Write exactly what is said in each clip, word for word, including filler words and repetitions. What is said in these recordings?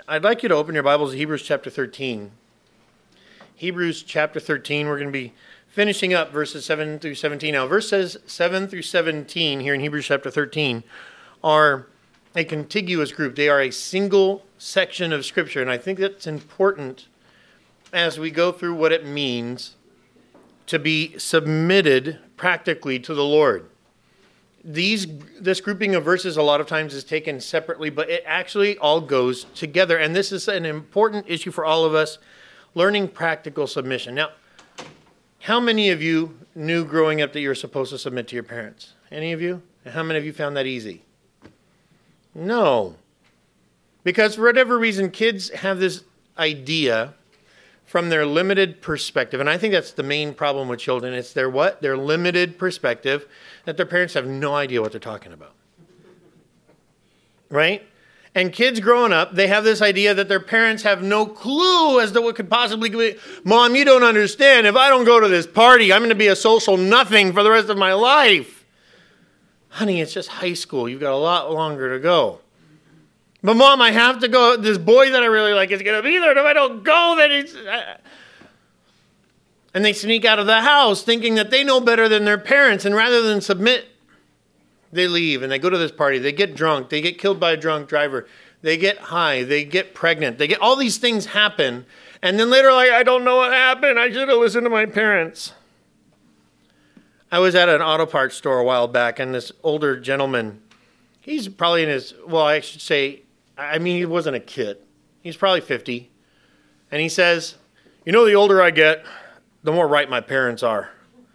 I'd like you to open your Bibles to Hebrews chapter thirteen. Hebrews chapter thirteen, we're going to be finishing up verses seven through seventeen. Now, verses seven through seventeen here in Hebrews chapter thirteen are a contiguous group. They are a single section of Scripture, and I think that's important as we go through what it means to be submitted practically to the Lord. These this grouping of verses a lot of times is taken separately, but it actually all goes together. And this is an important issue for all of us, learning practical submission. Now, how many of you knew growing up that you were supposed to submit to your parents? Any of you? And how many of you found that easy? No. Because for whatever reason, kids have this idea from their limited perspective. And I think that's the main problem with children. It's their what? Their limited perspective, that their parents have no idea what they're talking about. Right? And kids growing up, they have this idea that their parents have no clue as to what could possibly be. Mom, you don't understand. If I don't go to this party, I'm going to be a social nothing for the rest of my life. Honey, it's just high school. You've got a lot longer to go. But Mom, I have to go. This boy that I really like is going to be there. And if I don't go, then it's... And they sneak out of the house thinking that they know better than their parents. And rather than submit, they leave and they go to this party. They get drunk. They get killed by a drunk driver. They get high. They get pregnant. They get all these things happen. And then later, like, I don't know what happened. I should have listened to my parents. I was at an auto parts store a while back, and this older gentleman, he's probably in his, well, I should say, I mean, he wasn't a kid. He's probably fifty. And he says, you know, the older I get, the more right my parents are.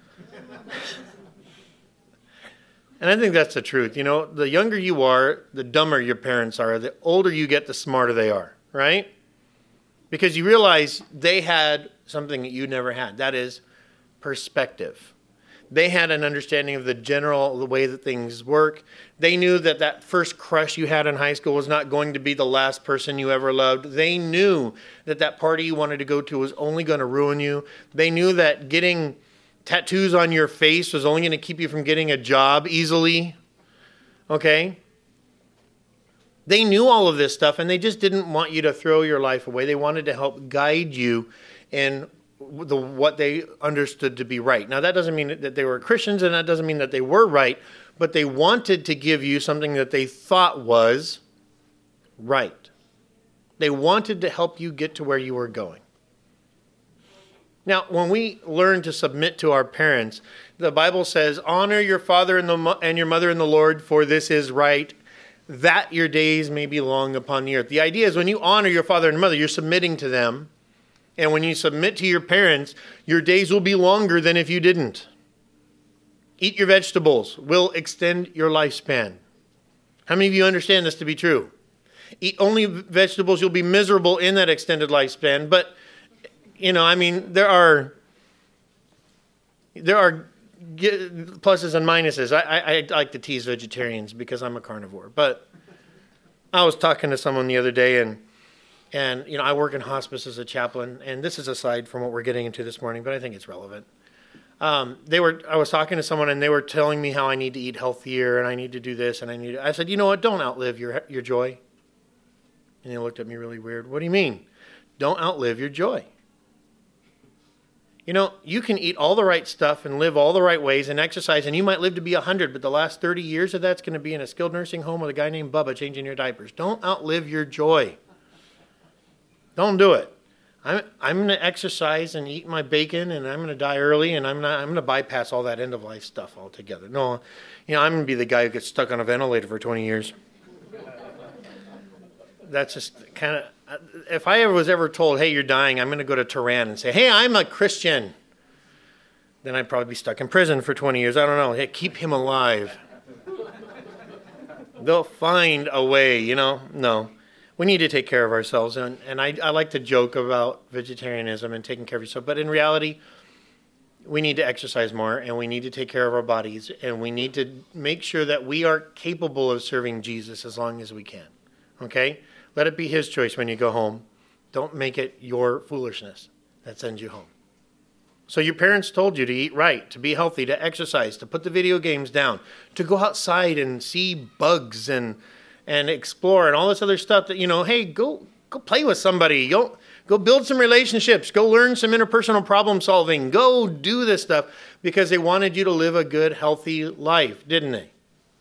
And I think that's the truth. You know, the younger you are, the dumber your parents are. The older you get, the smarter they are, right? Because you realize they had something that you never had. That is perspective. They had an understanding of the general, the way that things work. They knew that that first crush you had in high school was not going to be the last person you ever loved. They knew that that party you wanted to go to was only going to ruin you. They knew that getting tattoos on your face was only going to keep you from getting a job easily. Okay? They knew all of this stuff, and they just didn't want you to throw your life away. They wanted to help guide you in the what they understood to be right. Now, that doesn't mean that they were Christians, and that doesn't mean that they were right, but they wanted to give you something that they thought was right. They wanted to help you get to where you were going. Now, when we learn to submit to our parents, the Bible says, honor your father and, the, and your mother in the Lord, for this is right, that your days may be long upon the earth. The idea is when you honor your father and mother, you're submitting to them. And when you submit to your parents, your days will be longer than if you didn't. Eat your vegetables will extend your lifespan. How many of you understand this to be true? Eat only vegetables, you'll be miserable in that extended lifespan. But, you know, I mean, there are there are pluses and minuses. I, I, I like to tease vegetarians because I'm a carnivore. But I was talking to someone the other day, and And, you know, I work in hospice as a chaplain, and this is aside from what we're getting into this morning, but I think it's relevant. Um, they were, I was talking to someone, and they were telling me how I need to eat healthier, and I need to do this, and I need to, I said, you know what, don't outlive your your joy. And they looked at me really weird. What do you mean? Don't outlive your joy. You know, you can eat all the right stuff and live all the right ways and exercise, and you might live to be one hundred, but the last thirty years of that's going to be in a skilled nursing home with a guy named Bubba changing your diapers. Don't outlive your joy. Don't do it. I'm I'm going to exercise and eat my bacon, and I'm going to die early, and I'm not I'm going to bypass all that end of life stuff altogether. No, you know, I'm going to be the guy who gets stuck on a ventilator for twenty years. That's just kind of, if I ever was ever told, hey, you're dying, I'm going to go to Tehran and say, hey, I'm a Christian, then I'd probably be stuck in prison for twenty years. I don't know. Hey, keep him alive. They'll find a way, you know. No. We need to take care of ourselves, and, and I, I like to joke about vegetarianism and taking care of yourself, but in reality, we need to exercise more, and we need to take care of our bodies, and we need to make sure that we are capable of serving Jesus as long as we can, okay? Let it be his choice when you go home. Don't make it your foolishness that sends you home. So your parents told you to eat right, to be healthy, to exercise, to put the video games down, to go outside and see bugs and and explore and all this other stuff that, you know, hey, go Go play with somebody. Go, go build some relationships. Go learn some interpersonal problem solving. Go do this stuff because they wanted you to live a good, healthy life, didn't they?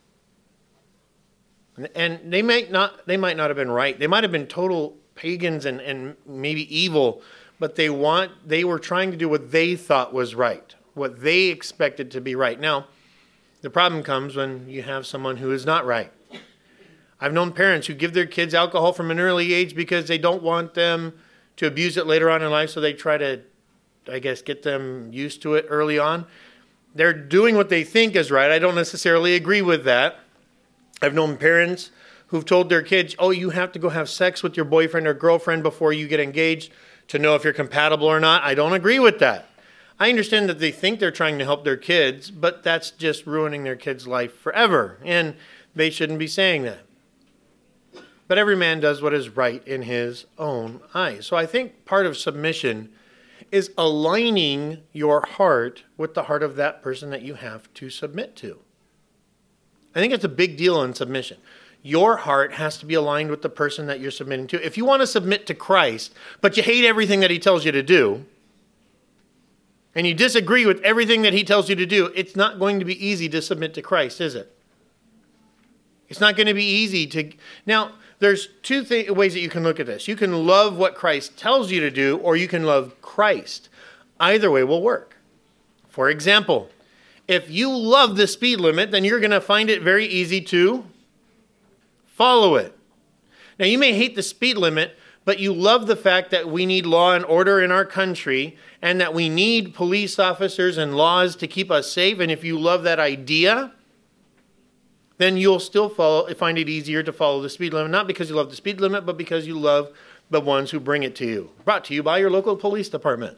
And, and they might not they might not have been right. They might have been total pagans and, and maybe evil, but they want they were trying to do what they thought was right, what they expected to be right. Now, the problem comes when you have someone who is not right. I've known parents who give their kids alcohol from an early age because they don't want them to abuse it later on in life, so they try to, I guess, get them used to it early on. They're doing what they think is right. I don't necessarily agree with that. I've known parents who've told their kids, oh, you have to go have sex with your boyfriend or girlfriend before you get engaged to know if you're compatible or not. I don't agree with that. I understand that they think they're trying to help their kids, but that's just ruining their kids' life forever, and they shouldn't be saying that. But every man does what is right in his own eyes. So I think part of submission is aligning your heart with the heart of that person that you have to submit to. I think it's a big deal in submission. Your heart has to be aligned with the person that you're submitting to. If you want to submit to Christ, but you hate everything that he tells you to do, and you disagree with everything that he tells you to do, it's not going to be easy to submit to Christ, is it? It's not going to be easy to... Now, there's two th- ways that you can look at this. You can love what Christ tells you to do, or you can love Christ. Either way will work. For example, if you love the speed limit, then you're going to find it very easy to follow it. Now, you may hate the speed limit, but you love the fact that we need law and order in our country and that we need police officers and laws to keep us safe. And if you love that idea, then you'll still follow, find it easier to follow the speed limit, not because you love the speed limit, but because you love the ones who bring it to you. Brought to you by your local police department.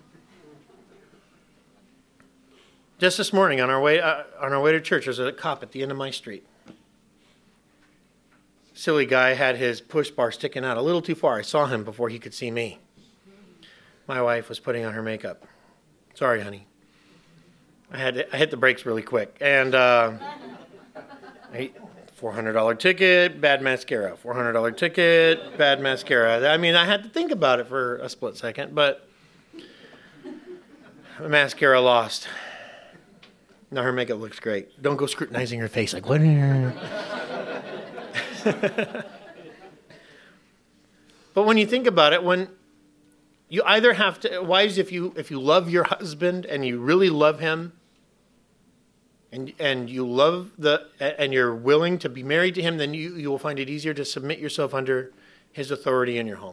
Just this morning on our way uh, on our way to church, there's a cop at the end of my street. Silly guy had his push bar sticking out a little too far. I saw him before he could see me. My wife was putting on her makeup. Sorry, honey. I had to, I hit the brakes really quick. And uh, four hundred dollars ticket, bad mascara. four hundred dollars ticket, bad mascara. I mean, I had to think about it for a split second, but the mascara lost. Now her makeup looks great. Don't go scrutinizing her face like, what? But when you think about it, when you either have to, wives, if you if you love your husband and you really love him, and and you love the and you're willing to be married to him, then you, you will find it easier to submit yourself under his authority in your home.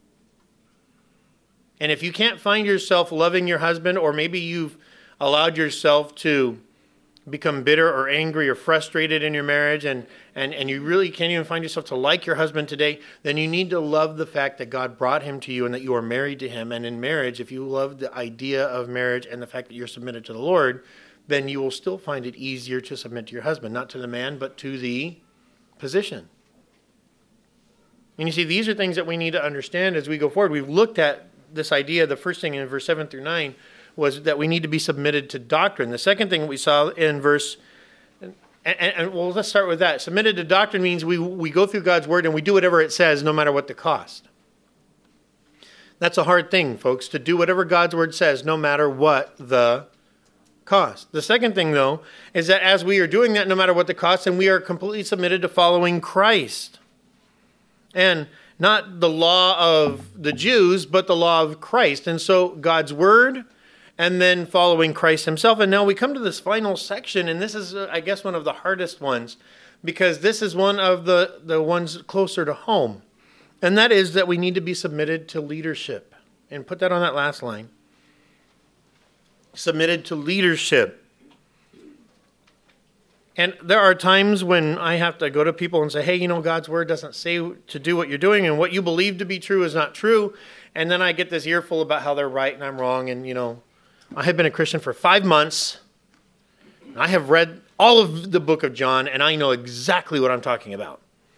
And if you can't find yourself loving your husband, or maybe you've allowed yourself to become bitter or angry or frustrated in your marriage, and, and, and you really can't even find yourself to like your husband today, then you need to love the fact that God brought him to you and that you are married to him. And in marriage, if you love the idea of marriage and the fact that you're submitted to the Lord, then you will still find it easier to submit to your husband, not to the man, but to the position. And you see, these are things that we need to understand as we go forward. We've looked at this idea, the first thing in verse seven through nine, was that we need to be submitted to doctrine. The second thing we saw in verse, and, and, and well, let's start with that. Submitted to doctrine means we, we go through God's word and we do whatever it says, no matter what the cost. That's a hard thing, folks, to do whatever God's word says, no matter what the cost. The second thing, though, is that as we are doing that, no matter what the cost, and we are completely submitted to following Christ. And not the law of the Jews, but the law of Christ. And so God's word, and then following Christ himself. And now we come to this final section, and this is, uh, I guess, one of the hardest ones, because this is one of the, the ones closer to home. And that is that we need to be submitted to leadership. And put that on that last line. Submitted to leadership. And there are times when I have to go to people and say, hey, you know, God's word doesn't say to do what you're doing, and what you believe to be true is not true. And then I get this earful about how they're right and I'm wrong. And, you know, I have been a Christian for five months. I have read all of the book of John, and I know exactly what I'm talking about.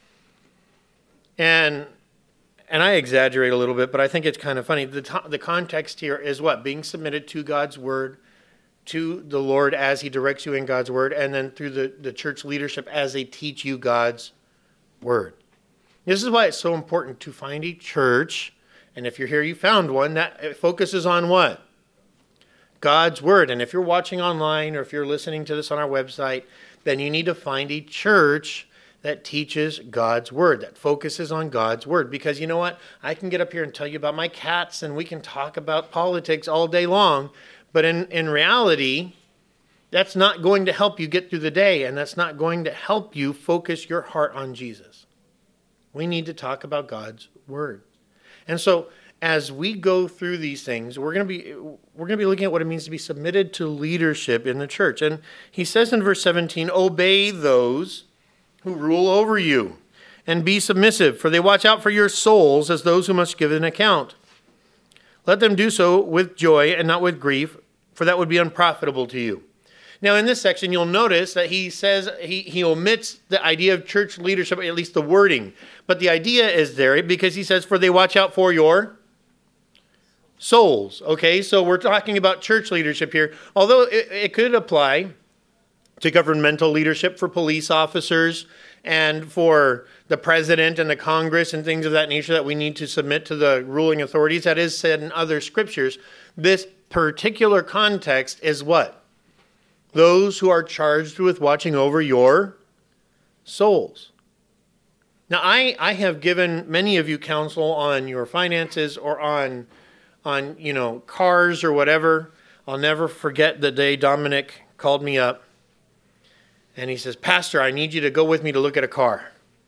And and I exaggerate a little bit, but I think it's kind of funny. The, to- the context here is what? Being submitted to God's word, to the Lord as he directs you in God's word, and then through the, the church leadership as they teach you God's word. This is why it's so important to find a church, and if you're here, you found one, that focuses on what? God's word. And if you're watching online or if you're listening to this on our website, then you need to find a church that teaches God's word, that focuses on God's word. Because you know what? I can get up here and tell you about my cats, and we can talk about politics all day long. But in, in reality, that's not going to help you get through the day, and that's not going to help you focus your heart on Jesus. We need to talk about God's word. And so as we go through these things, we're going to be we're going to be looking at what it means to be submitted to leadership in the church. And he says in verse seventeen, obey those who rule over you and be submissive, for they watch out for your souls as those who must give an account. Let them do so with joy and not with grief, for that would be unprofitable to you. Now, in this section, you'll notice that he says he, he omits the idea of church leadership, at least the wording. But the idea is there because he says, for they watch out for your souls. Okay, so we're talking about church leadership here. Although it, it could apply to governmental leadership for police officers and for the president and the Congress and things of that nature that we need to submit to the ruling authorities. That is said in other scriptures. This particular context is what? Those who are charged with watching over your souls. Now, I, I have given many of you counsel on your finances or on, on, you know, cars or whatever. I'll never forget the day Dominic called me up and he says, Pastor, I need you to go with me to look at a car.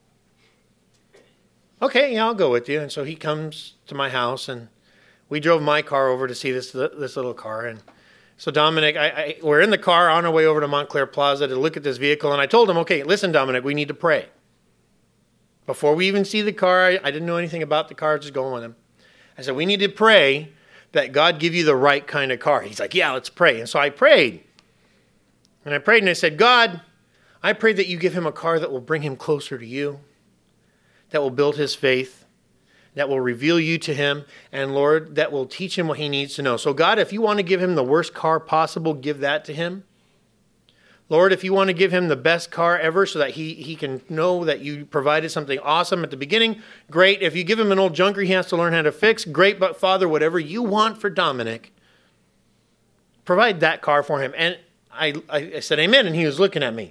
Okay, yeah, I'll go with you. And so he comes to my house and we drove my car over to see this, this little car. And so Dominic, I, I, we're in the car on our way over to Montclair Plaza to look at this vehicle. And I told him, okay, listen, Dominic, we need to pray. Before we even see the car, I, I didn't know anything about the car, I was just going with him. I said, we need to pray that God give you the right kind of car. He's like, yeah, let's pray. And so I prayed. And I prayed and I said, God, I pray that you give him a car that will bring him closer to you, that will build his faith, that will reveal you to him, and Lord, that will teach him what he needs to know. So God, if you want to give him the worst car possible, give that to him. Lord, if you want to give him the best car ever so that he, he can know that you provided something awesome at the beginning, great. If you give him an old junker he has to learn how to fix, great. But Father, whatever you want for Dominic, provide that car for him. And I, I said, amen, and he was looking at me.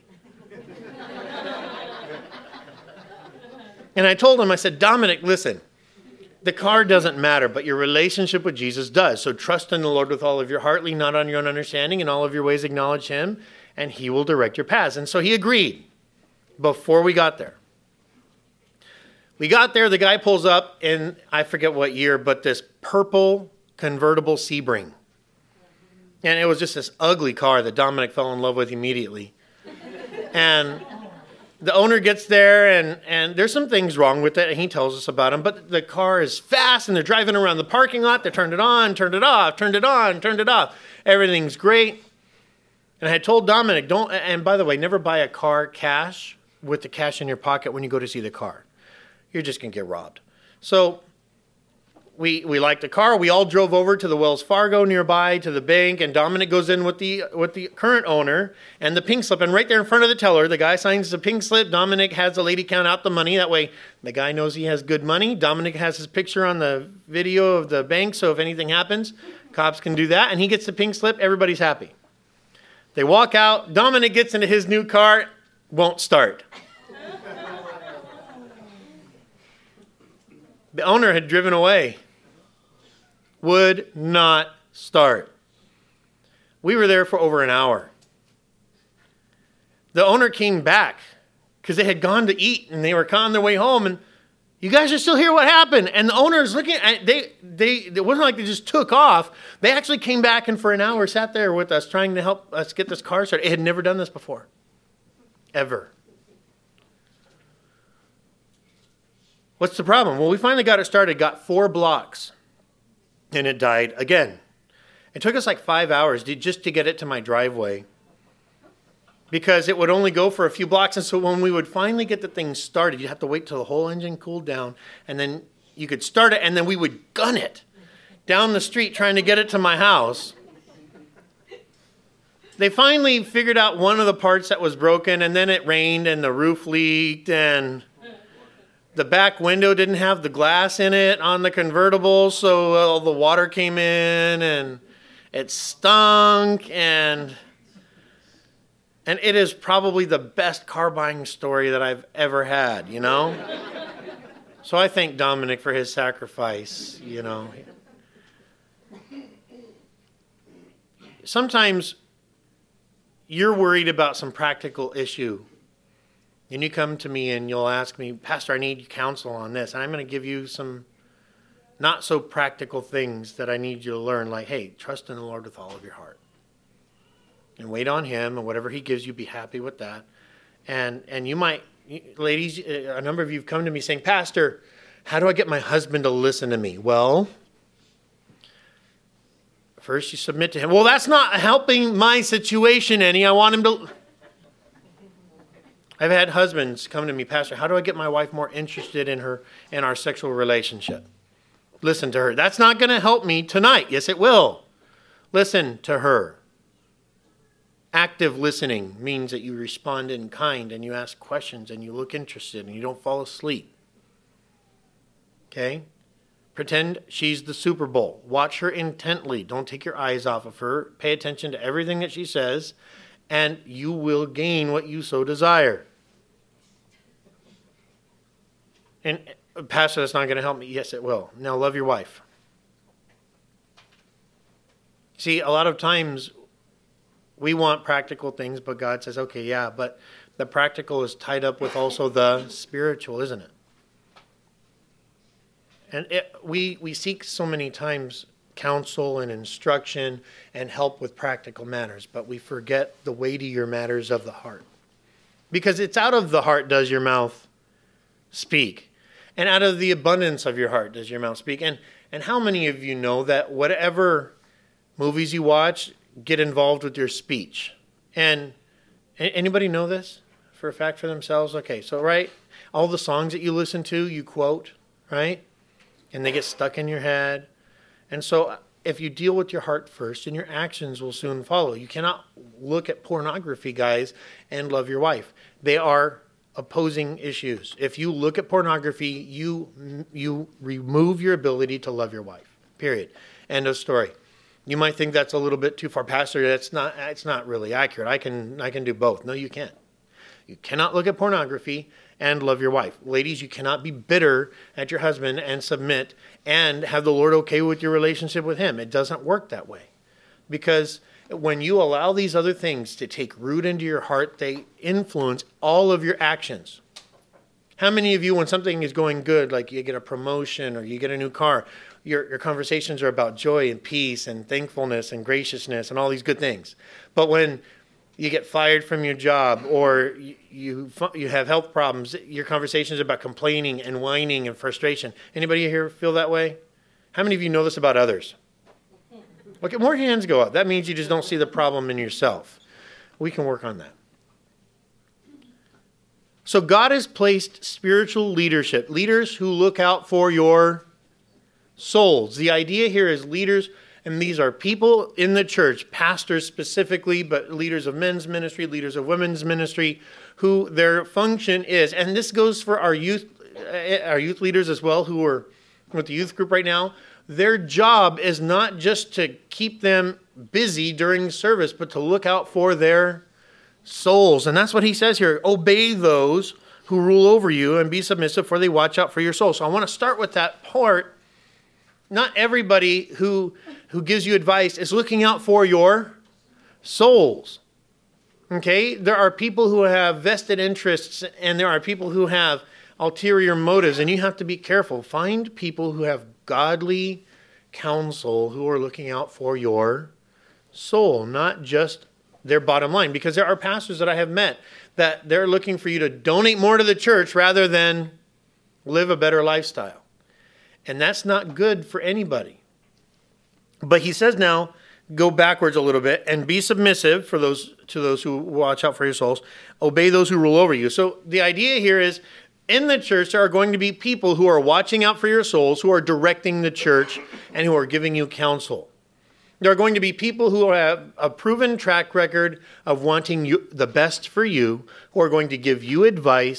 And I told him, I said, Dominic, listen, the car doesn't matter, but your relationship with Jesus does. So trust in the Lord with all of your heart, lean not on your own understanding, in all of your ways acknowledge him, and he will direct your paths. And so he agreed before we got there. We got there, the guy pulls up in, I forget what year, but this purple convertible Sebring. And it was just this ugly car that Dominic fell in love with immediately. And the owner gets there, and, and there's some things wrong with it, and he tells us about them. But the car is fast, and they're driving around the parking lot. They turned it on, turned it off, turned it on, turned it off. Everything's great. And I had told Dominic, don't, and by the way, never buy a car cash with the cash in your pocket when you go to see the car. You're just going to get robbed. So we we liked the car. We all drove over to the Wells Fargo nearby to the bank, and Dominic goes in with the with the current owner and the pink slip. And right there in front of the teller, the guy signs the pink slip. Dominic has the lady count out the money. That way the guy knows he has good money. Dominic has his picture on the video of the bank, so if anything happens, cops can do that. And he gets the pink slip. Everybody's happy. They walk out. Dominic gets into his new car. Won't start. The owner had driven away. Would not start. We were there for over an hour. The owner came back because they had gone to eat and they were on their way home. And you guys are still here? What happened? And the owner is looking at, they, they, it wasn't like they just took off. They actually came back and for an hour sat there with us trying to help us get this car started. It had never done this before. Ever. What's the problem? Well, we finally got it started, got four blocks, and it died again. It took us like five hours to, just to get it to my driveway because it would only go for a few blocks. And so when we would finally get the thing started, you'd have to wait till the whole engine cooled down, and then you could start it, and then we would gun it down the street trying to get it to my house. They finally figured out one of the parts that was broken, and then it rained, and the roof leaked, and the back window didn't have the glass in it on the convertible, so all the water came in and it stunk, and and it is probably the best car buying story that I've ever had, you know? So I thank Dominic for his sacrifice, you know. Sometimes you're worried about some practical issue, and you come to me and you'll ask me, Pastor, I need counsel on this. And I'm going to give you some not so practical things that I need you to learn, like, hey, trust in the Lord with all of your heart. And wait on him, and whatever he gives you, be happy with that. And and you might, ladies, a number of you have come to me saying, Pastor, how do I get my husband to listen to me? Well, first you submit to him. Well, that's not helping my situation any. I want him to... I've had husbands come to me, Pastor, how do I get my wife more interested in her, in our sexual relationship? Listen to her. That's not going to help me tonight. Yes, it will. Listen to her. Active listening means that you respond in kind and you ask questions and you look interested and you don't fall asleep. Okay? Pretend she's the Super Bowl. Watch her intently. Don't take your eyes off of her. Pay attention to everything that she says, and you will gain what you so desire. And Pastor, that's not going to help me. Yes, it will. Now, love your wife. See, a lot of times we want practical things, but God says, okay, yeah, but the practical is tied up with also the spiritual, isn't it? And it, we we seek so many times counsel and instruction and help with practical matters, but we forget the weightier matters of the heart. Because it's out of the heart does your mouth speak. And out of the abundance of your heart does your mouth speak. And and how many of you know that whatever movies you watch get involved with your speech? And anybody know this for a fact for themselves? Okay, so right, all the songs that you listen to, you quote, right? And they get stuck in your head. And so if you deal with your heart first, and your actions will soon follow. You cannot look at pornography, guys, and love your wife. They are opposing issues. If you look at pornography, you you remove your ability to love your wife. Period. End of story. You might think that's a little bit too far, Pastor. That's not. It's not really accurate. I can I can do both. No, you can't. You cannot look at pornography and love your wife. Ladies, you cannot be bitter at your husband and submit and have the Lord okay with your relationship with him. It doesn't work that way. Because when you allow these other things to take root into your heart, they influence all of your actions. How many of you, when something is going good, like you get a promotion or you get a new car, your, your conversations are about joy and peace and thankfulness and graciousness and all these good things. But when you get fired from your job, or you, you you have health problems, your conversations are about complaining and whining and frustration. Anybody here feel that way? How many of you know this about others? Okay, more hands go up. That means you just don't see the problem in yourself. We can work on that. So God has placed spiritual leadership, leaders who look out for your souls. The idea here is leaders. And these are people in the church, pastors specifically, but leaders of men's ministry, leaders of women's ministry, who their function is, and this goes for our youth, our youth leaders as well, who are with the youth group right now. Their job is not just to keep them busy during service, but to look out for their souls. And that's what he says here. Obey those who rule over you and be submissive, for they watch out for your soul. So I want to start with that part. Not everybody who who gives you advice is looking out for your souls. Okay? There are people who have vested interests, and there are people who have ulterior motives, and you have to be careful. Find people who have godly counsel who are looking out for your soul, not just their bottom line. Because there are pastors that I have met that they're looking for you to donate more to the church rather than live a better lifestyle. And that's not good for anybody. But he says now, go backwards a little bit and be submissive for those to those who watch out for your souls. Obey those who rule over you. So the idea here is, in the church, there are going to be people who are watching out for your souls, who are directing the church, and who are giving you counsel. There are going to be people who have a proven track record of wanting you, the best for you, who are going to give you advice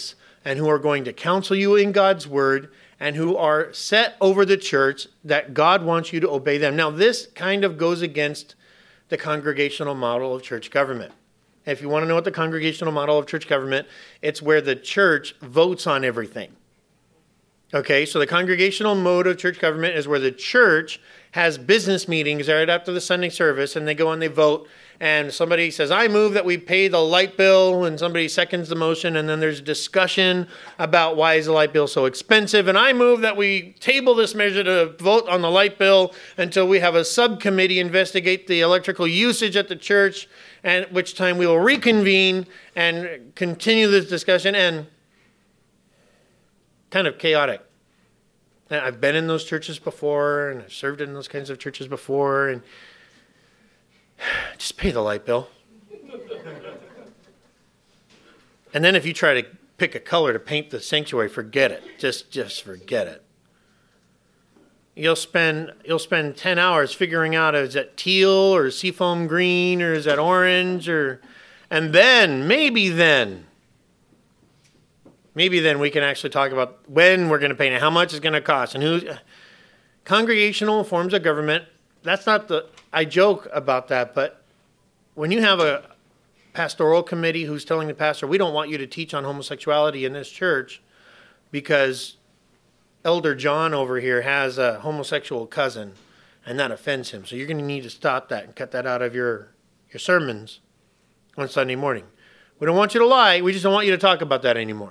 and who are going to counsel you in God's word and who are set over the church that God wants you to obey them. Now, this kind of goes against the congregational model of church government. If you want to know what the congregational model of church government, it's where the church votes on everything. Okay, so the congregational mode of church government is where the church has business meetings right after the Sunday service, and they go and they vote, and somebody says, I move that we pay the light bill, and somebody seconds the motion, and then there's discussion about why is the light bill so expensive, and I move that we table this measure to vote on the light bill until we have a subcommittee investigate the electrical usage at the church, at which time we will reconvene and continue this discussion, and kind of chaotic. And I've been in those churches before, and I've served in those kinds of churches before, and just pay the light bill. And then if you try to pick a color to paint the sanctuary, forget it. Just just forget it. You'll spend you'll spend ten hours figuring out, is that teal or seafoam green or is that orange, or and then maybe then Maybe then we can actually talk about when we're going to paint it, how much it's going to cost, and who. Congregational forms of government, that's not the, I joke about that, but when you have a pastoral committee who's telling the pastor, we don't want you to teach on homosexuality in this church because Elder John over here has a homosexual cousin, and that offends him. So you're going to need to stop that and cut that out of your, your sermons on Sunday morning. We don't want you to lie. We just don't want you to talk about that anymore.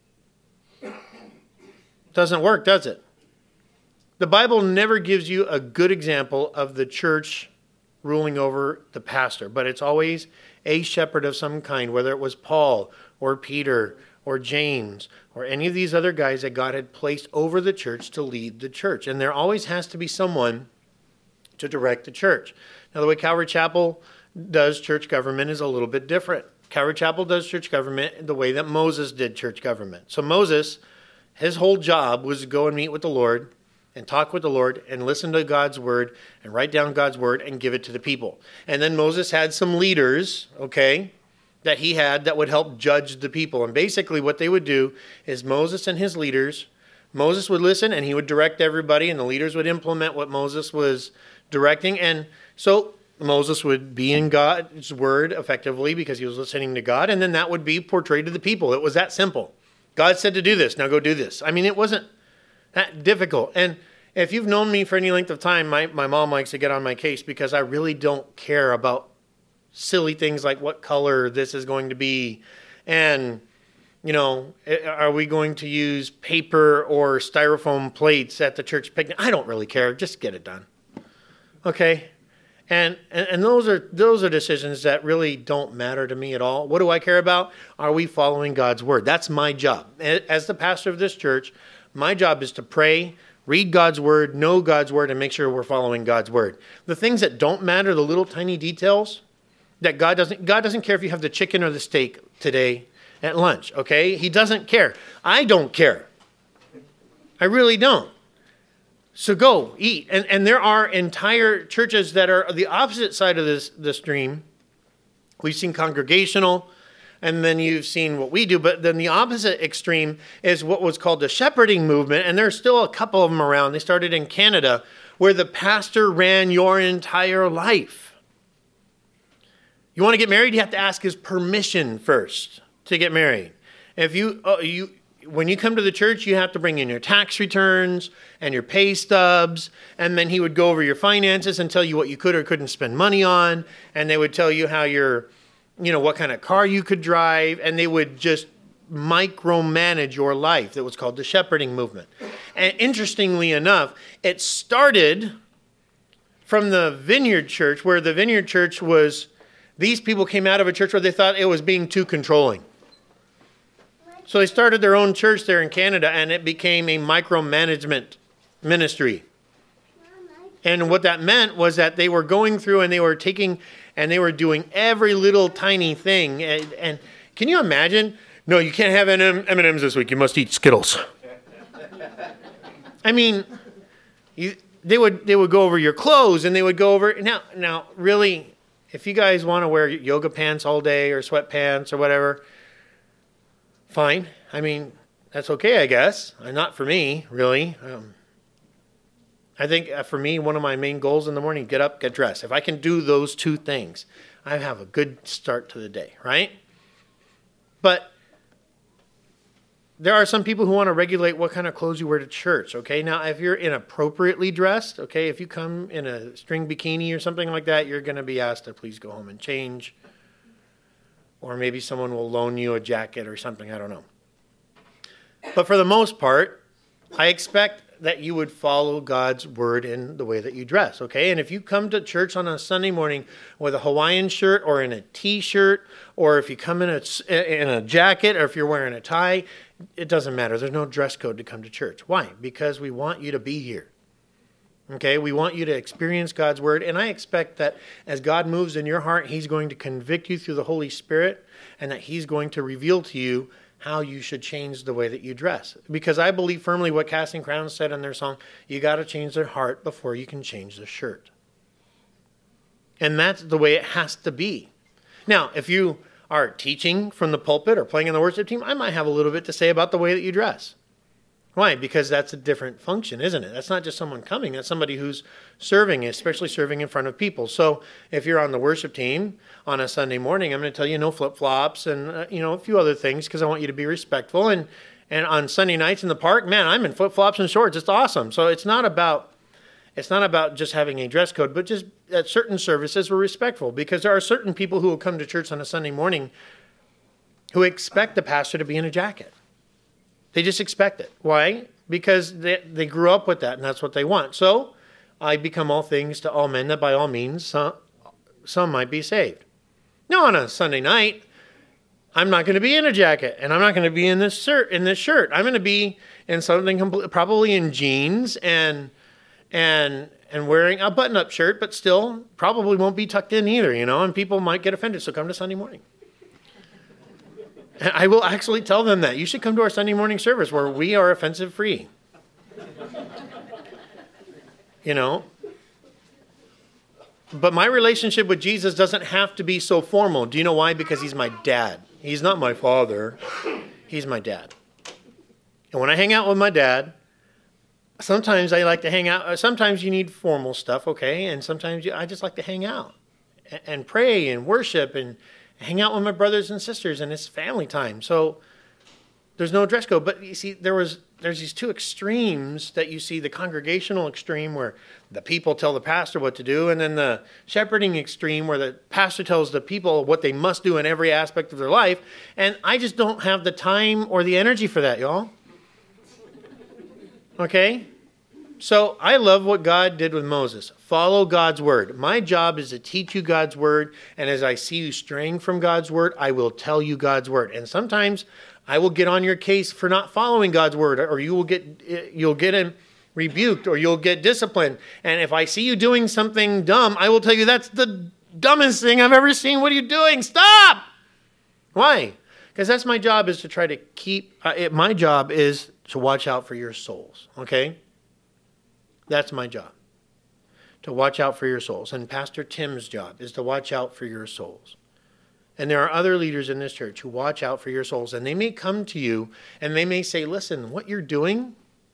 Doesn't work, does it? The Bible never gives you a good example of the church ruling over the pastor, but it's always a shepherd of some kind, whether it was Paul or Peter or James or any of these other guys that God had placed over the church to lead the church. And there always has to be someone to direct the church. Now, the way Calvary Chapel does church government is a little bit different. Calvary Chapel does church government the way that Moses did church government. So Moses, his whole job was to go and meet with the Lord and talk with the Lord and listen to God's word and write down God's word and give it to the people. And then Moses had some leaders, okay, that he had that would help judge the people. And basically what they would do is Moses and his leaders, Moses would listen and he would direct everybody, and the leaders would implement what Moses was directing. And so Moses would be in God's word effectively because he was listening to God, and then that would be portrayed to the people. It was that simple. God said to do this, now go do this. I mean, it wasn't that difficult. And if you've known me for any length of time, my, my mom likes to get on my case because I really don't care about silly things like what color this is going to be. And, you know, are we going to use paper or styrofoam plates at the church picnic? I don't really care. Just get it done. Okay? And, and and those are those are decisions that really don't matter to me at all. What do I care about? Are we following God's word? That's my job. As the pastor of this church, my job is to pray, read God's word, know God's word, and make sure we're following God's word. The things that don't matter, the little tiny details, that God doesn't God doesn't care if you have the chicken or the steak today at lunch, okay? He doesn't care. I don't care. I really don't. So go, eat. And and there are entire churches that are the opposite side of this, this stream. We've seen congregational, and then you've seen what we do. But then the opposite extreme is what was called the shepherding movement. And there's still a couple of them around. They started in Canada, where the pastor ran your entire life. You want to get married, you have to ask his permission first to get married. If you uh, you... When you come to the church, you have to bring in your tax returns and your pay stubs, and then he would go over your finances and tell you what you could or couldn't spend money on, and they would tell you how you're, you know, what kind of car you could drive, and they would just micromanage your life. That was called the shepherding movement. And interestingly enough, it started from the Vineyard Church, where the Vineyard Church was, these people came out of a church where they thought it was being too controlling. So they started their own church there in Canada, and it became a micromanagement ministry. And what that meant was that they were going through and they were taking and they were doing every little tiny thing. And, and can you imagine? No, you can't have M and M's this week. You must eat Skittles. I mean, you, they would they would go over your clothes, and they would go over now. Now, really, if you guys want to wear yoga pants all day or sweatpants or whatever, fine. I mean, that's okay, I guess. Uh, Not for me, really. Um, I think uh, for me, one of my main goals in the morning, get up, get dressed. If I can do those two things, I have a good start to the day, right? But there are some people who want to regulate what kind of clothes you wear to church, okay? Now, if you're inappropriately dressed, okay, if you come in a string bikini or something like that, you're going to be asked to please go home and change. Or maybe someone will loan you a jacket or something, I don't know. But for the most part, I expect that you would follow God's word in the way that you dress, okay? And if you come to church on a Sunday morning with a Hawaiian shirt or in a t-shirt, or if you come in a, in a jacket, or if you're wearing a tie, it doesn't matter. There's no dress code to come to church. Why? Because we want you to be here, okay? We want you to experience God's word, and I expect that as God moves in your heart, he's going to convict you through the Holy Spirit, and that he's going to reveal to you how you should change the way that you dress. Because I believe firmly what Casting Crowns said in their song, you got to change their heart before you can change the shirt. And that's the way it has to be. Now, if you are teaching from the pulpit or playing in the worship team, I might have a little bit to say about the way that you dress. Why? Because that's a different function, isn't it? That's not just someone coming. That's somebody who's serving, especially serving in front of people. So if you're on the worship team on a Sunday morning, I'm going to tell you no flip-flops and, uh, you know, a few other things because I want you to be respectful. And, and on Sunday nights in the park, man, I'm in flip-flops and shorts. It's awesome. So it's not about it's not about just having a dress code, but just at certain services we're respectful, because there are certain people who will come to church on a Sunday morning who expect the pastor to be in a jacket. They just expect it. Why? Because they, they grew up with that, and that's what they want. So I become all things to all men, that by all means some, some might be saved. Now, on a Sunday night, I'm not going to be in a jacket, and I'm not going to be in this shirt. In this shirt, I'm going to be in something complete, probably in jeans and and and wearing a button-up shirt, but still probably won't be tucked in either, you know. And people might get offended. So come to Sunday morning. And I will actually tell them that. You should come to our Sunday morning service where we are offensive free. You know? But my relationship with Jesus doesn't have to be so formal. Do you know why? Because he's my dad. He's not my father. He's my dad. And when I hang out with my dad, sometimes I like to hang out. Sometimes you need formal stuff, okay? And sometimes you, I just like to hang out and, and pray and worship and hang out with my brothers and sisters, and it's family time. So there's no dress code. But you see, there was there's these two extremes that you see: the congregational extreme, where the people tell the pastor what to do, and then the shepherding extreme, where the pastor tells the people what they must do in every aspect of their life. And I just don't have the time or the energy for that, y'all. Okay? So I love what God did with Moses. Follow God's word. My job is to teach you God's word, and as I see you straying from God's word, I will tell you God's word. And sometimes I will get on your case for not following God's word, or you will get you'll get in, rebuked, or you'll get disciplined. And if I see you doing something dumb, I will tell you that's the dumbest thing I've ever seen. What are you doing? Stop! Why? Because that's my job, is to try to keep. Uh, it, my job is to watch out for your souls. Okay. That's my job, to watch out for your souls. And Pastor Tim's job is to watch out for your souls. And there are other leaders in this church who watch out for your souls. And they may come to you and they may say, listen, what you're doing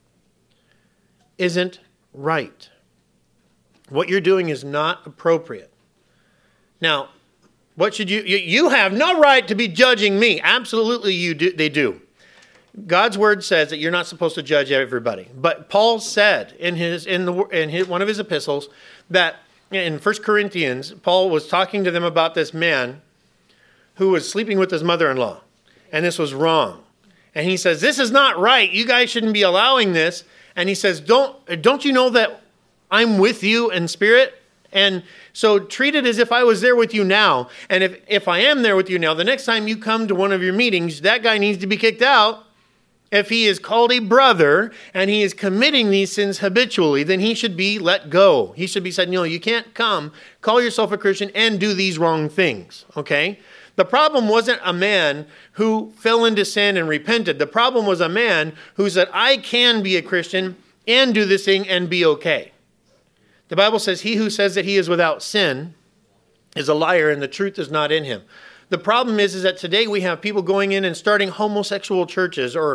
isn't right. What you're doing is not appropriate. Now, what should you, you, you have no right to be judging me. Absolutely, you do, they do. God's word says that you're not supposed to judge everybody. But Paul said in his in the in his, one of his epistles that in First Corinthians, Paul was talking to them about this man who was sleeping with his mother-in-law. And this was wrong. And he says, this is not right. You guys shouldn't be allowing this. And he says, don't don't you know that I'm with you in spirit? And so treat it as if I was there with you now. And if, if I am there with you now, the next time you come to one of your meetings, that guy needs to be kicked out. If he is called a brother and he is committing these sins habitually, then he should be let go. He should be said, no, you can't come, call yourself a Christian, and do these wrong things, okay? The problem wasn't a man who fell into sin and repented. The problem was a man who said, I can be a Christian and do this thing and be okay. The Bible says, he who says that he is without sin is a liar, and the truth is not in him. The problem is, is that today we have people going in and starting homosexual churches or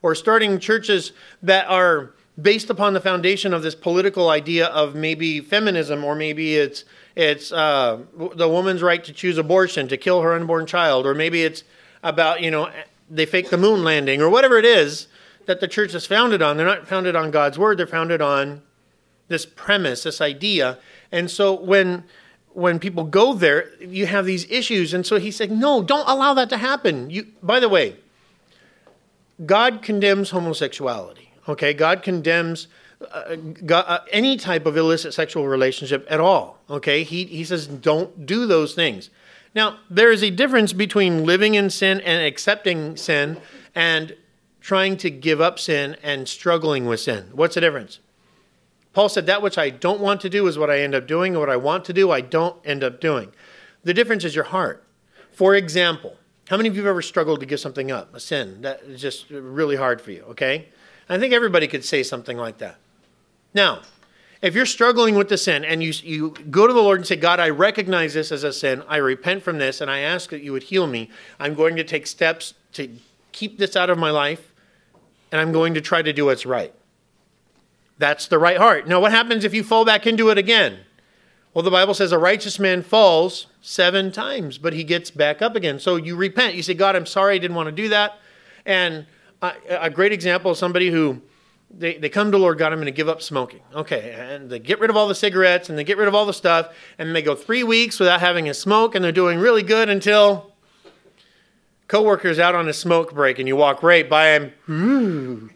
or starting churches that are based upon the foundation of this political idea of maybe feminism, or maybe it's it's uh, the woman's right to choose abortion, to kill her unborn child, or maybe it's about, you know, they fake the moon landing, or whatever it is that the church is founded on. They're not founded on God's word. They're founded on this premise, this idea. And so when when people go there, you have these issues. And so he said, no, don't allow that to happen. You, by the way, God condemns homosexuality. Okay, God condemns uh, God, uh, any type of illicit sexual relationship at all. Okay, he, he says don't do those things. Now, there is a difference between living in sin and accepting sin and trying to give up sin and struggling with sin. What's the difference? Paul said that which I don't want to do is what I end up doing, and what I want to do, I don't end up doing. The difference is your heart. For example, how many of you have ever struggled to give something up, a sin that is just really hard for you, okay? I think everybody could say something like that. Now, if you're struggling with the sin and you you go to the Lord and say, God, I recognize this as a sin. I repent from this, and I ask that you would heal me. I'm going to take steps to keep this out of my life, and I'm going to try to do what's right. That's the right heart. Now, what happens if you fall back into it again? Well, the Bible says a righteous man falls seven times, but he gets back up again. So you repent. You say, God, I'm sorry, I didn't want to do that. And Uh, a great example of somebody who, they, they come to Lord God, I'm going to give up smoking. Okay, and they get rid of all the cigarettes, and they get rid of all the stuff, and they go three weeks without having a smoke, and they're doing really good until coworker's out on a smoke break, and you walk right by him, Ooh.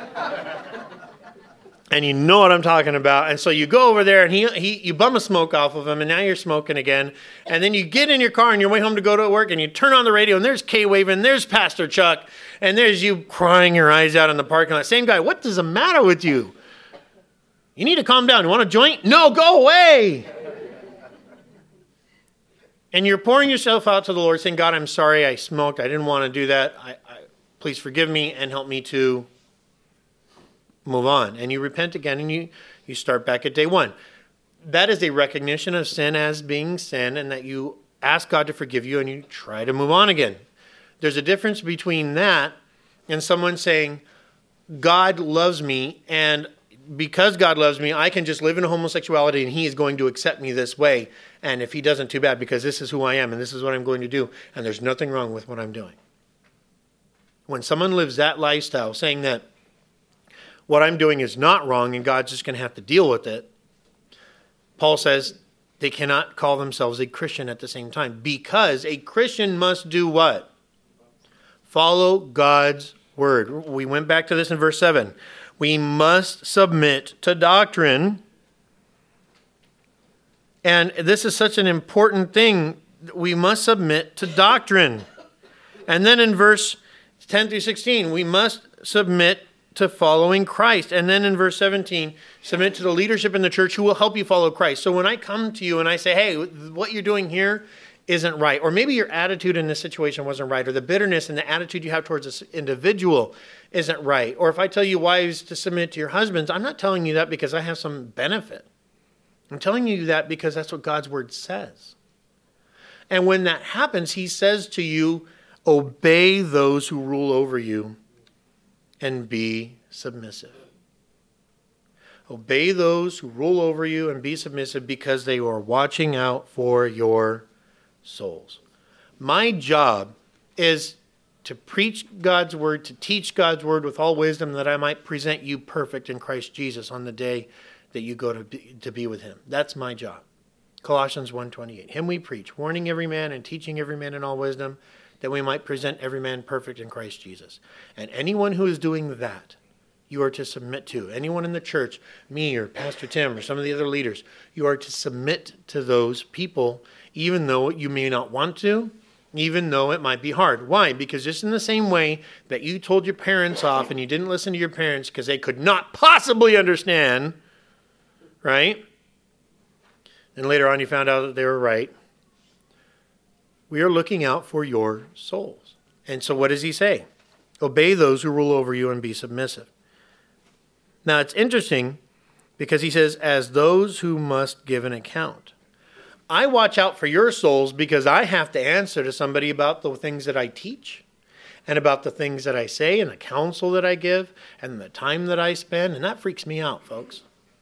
And you know what I'm talking about. And so you go over there, and he, he you bum a smoke off of him, and now you're smoking again. And then you get in your car on your way home to go to work, and you turn on the radio, and there's Kay waving, there's Pastor Chuck, and there's you crying your eyes out in the parking lot. Same guy, what is the matter with you? You need to calm down. You want a joint? No, go away. And you're pouring yourself out to the Lord, saying, God, I'm sorry I smoked. I didn't want to do that. I, I, please forgive me and help me to move on. And you repent again, and you, you start back at day one. That is a recognition of sin as being sin, and that you ask God to forgive you and you try to move on again. There's a difference between that and someone saying, God loves me, and because God loves me, I can just live in homosexuality and he is going to accept me this way. And if he doesn't, too bad, because this is who I am and this is what I'm going to do. And there's nothing wrong with what I'm doing. When someone lives that lifestyle, saying that what I'm doing is not wrong and God's just going to have to deal with it, Paul says they cannot call themselves a Christian at the same time, because a Christian must do what? Follow God's word. We went back to this in verse seven. We must submit to doctrine. And this is such an important thing. We must submit to doctrine. And then in verse ten through sixteen, we must submit to following Christ. And then in verse seventeen, submit to the leadership in the church who will help you follow Christ. So when I come to you and I say, hey, what you're doing here isn't right, or maybe your attitude in this situation wasn't right, or the bitterness and the attitude you have towards this individual isn't right, or if I tell you wives to submit to your husbands, I'm not telling you that because I have some benefit. I'm telling you that because that's what God's word says. And when that happens, he says to you, obey those who rule over you and be submissive. Obey those who rule over you and be submissive, because they are watching out for your souls. My job is to preach God's word, to teach God's word with all wisdom, that I might present you perfect in Christ Jesus on the day that you go to be, to be with him. That's my job. Colossians one twenty-eight. Him we preach, warning every man and teaching every man in all wisdom, that we might present every man perfect in Christ Jesus. And anyone who is doing that, you are to submit to. Anyone in the church, me or Pastor Tim or some of the other leaders, you are to submit to those people, even though you may not want to, even though it might be hard. Why? Because just in the same way that you told your parents off and you didn't listen to your parents because they could not possibly understand, right? And later on you found out that they were right. We are looking out for your souls. And so what does he say? Obey those who rule over you and be submissive. Now it's interesting because he says, as those who must give an account. I watch out for your souls because I have to answer to somebody about the things that I teach. and about the things that I say and the counsel that I give and the time that I spend. And that freaks me out, folks.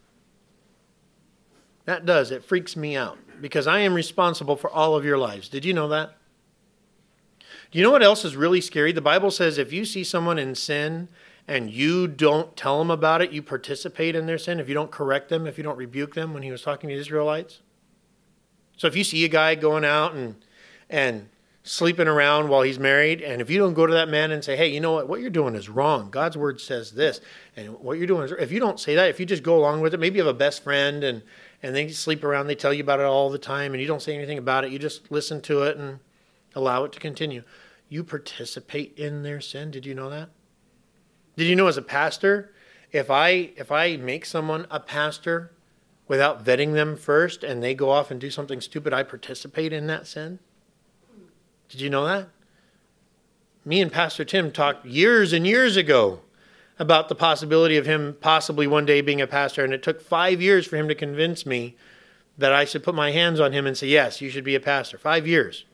That does. It freaks me out because I am responsible for all of your lives. Did you know that? Do you know what else is really scary? The Bible says if you see someone in sin and you don't tell them about it, you participate in their sin. If you don't correct them, if you don't rebuke them, when he was talking to the Israelites. So if you see a guy going out and and sleeping around while he's married, and if you don't go to that man and say, hey, you know what, what you're doing is wrong. God's word says this, and what you're doing is, if you don't say that, if you just go along with it, maybe you have a best friend and, and they sleep around, they tell you about it all the time, and you don't say anything about it, you just listen to it and allow it to continue. You participate in their sin. Did you know that? Did you know as a pastor, if I if I make someone a pastor without vetting them first and they go off and do something stupid, I participate in that sin? Did you know that? Me and Pastor Tim talked years and years ago about the possibility of him possibly one day being a pastor, and it took five years for him to convince me that I should put my hands on him and say, yes, you should be a pastor. Five years.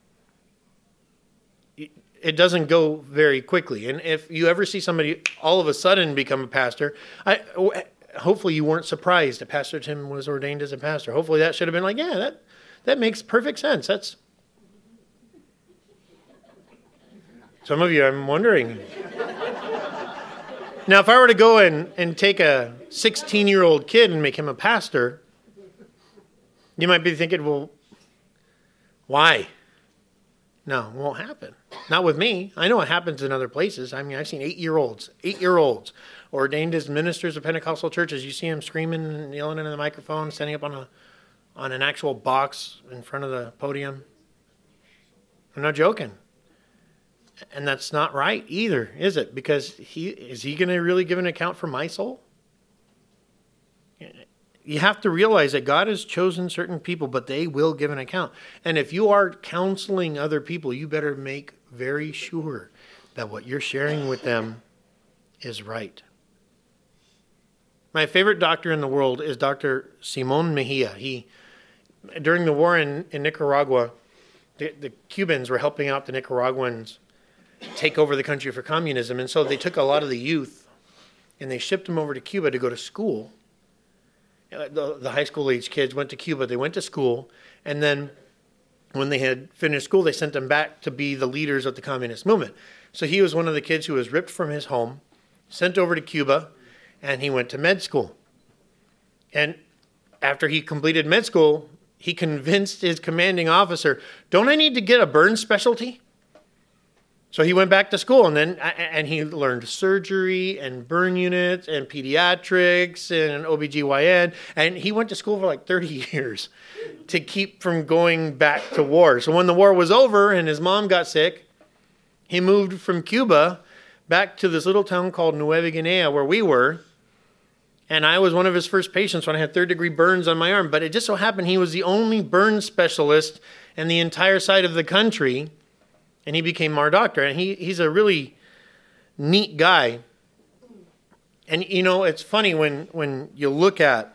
It doesn't go very quickly. And if you ever see somebody all of a sudden become a pastor, I, hopefully you weren't surprised that Pastor Tim was ordained as a pastor. Hopefully that should have been like, yeah, that, that makes perfect sense. That's some of you, I'm wondering. Now, if I were to go and, and take a sixteen-year-old kid and make him a pastor, you might be thinking, well, why? No, it won't happen. Not with me. I know it happens in other places. I mean, I've seen eight-year-olds, eight-year-olds ordained as ministers of Pentecostal churches. You see them screaming and yelling into the microphone, standing up on a on an actual box in front of the podium. I'm not joking. And that's not right either, is it? Because he is he going to really give an account for my soul? You have to realize that God has chosen certain people, but they will give an account. And if you are counseling other people, you better make very sure that what you're sharing with them is right. My favorite doctor in the world is Doctor Simon Mejia. He, during the war in, in Nicaragua, the, the Cubans were helping out the Nicaraguans take over the country for communism. And so they took a lot of the youth and they shipped them over to Cuba to go to school. The, the high school age kids went to Cuba. They went to school. And then when they had finished school, they sent them back to be the leaders of the communist movement. So he was one of the kids who was ripped from his home, sent over to Cuba, and he went to med school. And after he completed med school, he convinced his commanding officer, don't I need to get a burn specialty? So he went back to school, and then and he learned surgery and burn units and pediatrics and O B G Y N, and he went to school for like thirty years to keep from going back to war. So when the war was over and his mom got sick, he moved from Cuba back to this little town called Nueva Guinea where we were, and I was one of his first patients when I had third-degree burns on my arm. But it just so happened he was the only burn specialist in the entire side of the country. And he became our doctor. And he, he's a really neat guy. And, you know, it's funny when, when you look at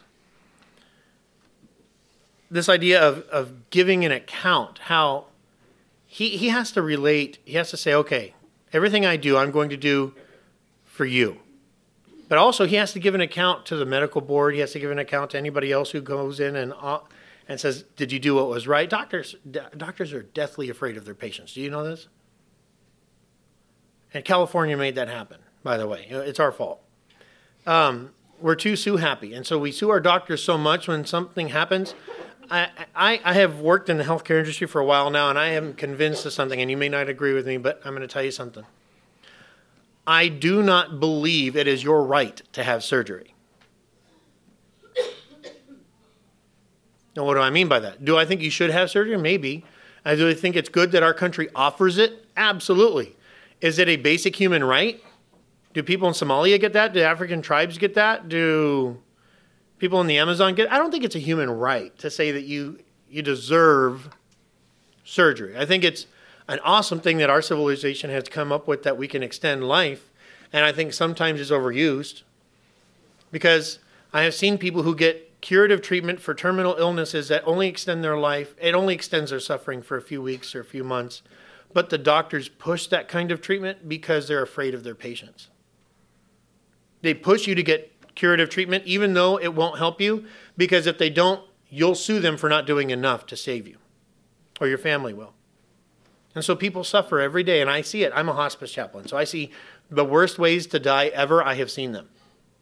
this idea of, of giving an account, how he, he has to relate. He has to say, okay, everything I do, I'm going to do for you. But also he has to give an account to the medical board. He has to give an account to anybody else who goes in and uh, and says, did you do what was right? Doctors doctors are deathly afraid of their patients. Do you know this? And California made that happen, by the way. It's our fault. Um, we're too sue happy. And so we sue our doctors so much when something happens. I, I, I have worked in the healthcare industry for a while now, and I am convinced of something, and you may not agree with me, but I'm going to tell you something. I do not believe it is your right to have surgery. Now, what do I mean by that? Do I think you should have surgery? Maybe. I do think it's good that our country offers it? Absolutely. Is it a basic human right? Do people in Somalia get that? Do African tribes get that? Do people in the Amazon get it? I don't think it's a human right to say that you, you deserve surgery. I think it's an awesome thing that our civilization has come up with that we can extend life. And I think sometimes it's overused because I have seen people who get curative treatment for terminal illnesses that only extend their life. It only extends their suffering for a few weeks or a few months. But the doctors push that kind of treatment because they're afraid of their patients. They push you to get curative treatment even though it won't help you, because if they don't, you'll sue them for not doing enough to save you, or your family will. And so people suffer every day, and I see it. I'm a hospice chaplain, so I see the worst ways to die ever. I have seen them.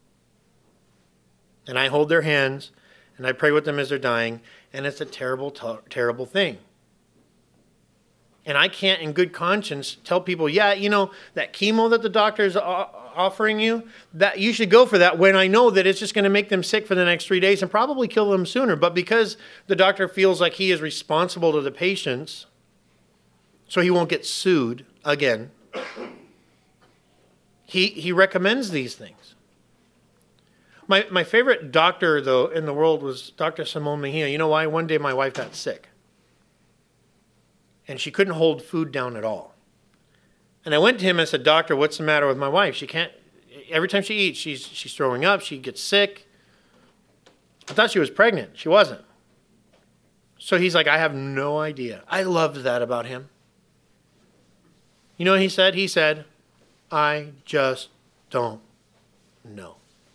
And I hold their hands, and I pray with them as they're dying, and it's a terrible, ter- terrible thing. And I can't in good conscience tell people, yeah, you know, that chemo that the doctor is offering you, that you should go for that, when I know that it's just going to make them sick for the next three days and probably kill them sooner. But because the doctor feels like he is responsible to the patients, so he won't get sued again, he he recommends these things. My my favorite doctor, though, in the world was Doctor Simone Mejia. You know why? One day my wife got sick. And she couldn't hold food down at all. And I went to him and said, Doctor, what's the matter with my wife? She can't, every time she eats, she's she's throwing up, she gets sick. I thought she was pregnant. She wasn't. So he's like, I have no idea. I loved that about him. You know what he said? He said, I just don't know.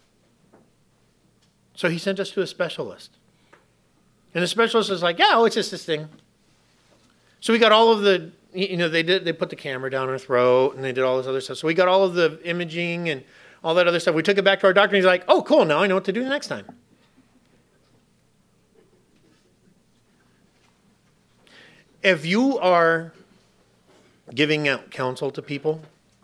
So he sent us to a specialist. And the specialist was like, yeah, oh, it's just this thing. So we got all of the, you know, they did, they put the camera down her throat and they did all this other stuff. So we got all of the imaging and all that other stuff. We took it back to our doctor and he's like, oh, cool, now I know what to do the next time. If you are giving out counsel to people,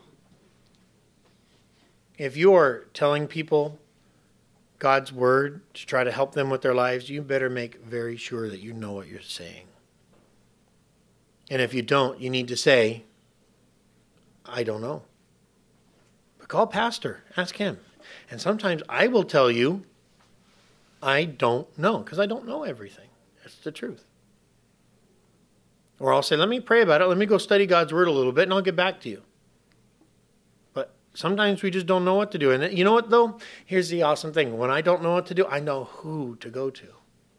if you are telling people God's word to try to help them with their lives, you better make very sure that you know what you're saying. And if you don't, you need to say, I don't know. But call pastor, ask him. And sometimes I will tell you, I don't know, because I don't know everything. That's the truth. Or I'll say, let me pray about it. Let me go study God's word a little bit, and I'll get back to you. But sometimes we just don't know what to do. And you know what, though? Here's the awesome thing. When I don't know what to do, I know who to go to.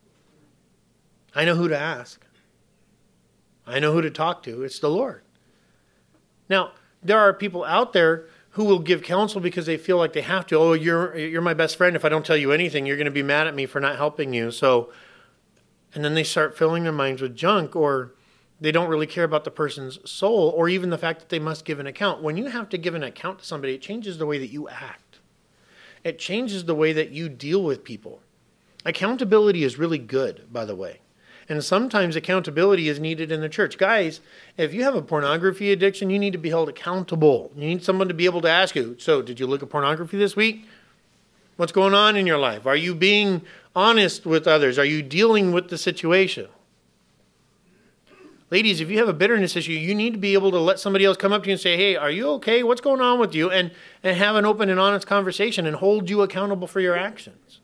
I know who to ask. I know who to talk to. It's the Lord. Now, there are people out there who will give counsel because they feel like they have to. Oh, you're you're my best friend. If I don't tell you anything, you're going to be mad at me for not helping you. So, and then they start filling their minds with junk, or they don't really care about the person's soul, or even the fact that they must give an account. When you have to give an account to somebody, it changes the way that you act. It changes the way that you deal with people. Accountability is really good, by the way. And sometimes accountability is needed in the church. Guys, if you have a pornography addiction, you need to be held accountable. You need someone to be able to ask you, so did you look at pornography this week? What's going on in your life? Are you being honest with others? Are you dealing with the situation? Ladies, if you have a bitterness issue, you need to be able to let somebody else come up to you and say, hey, are you okay? What's going on with you? And, and have an open and honest conversation and hold you accountable for your actions.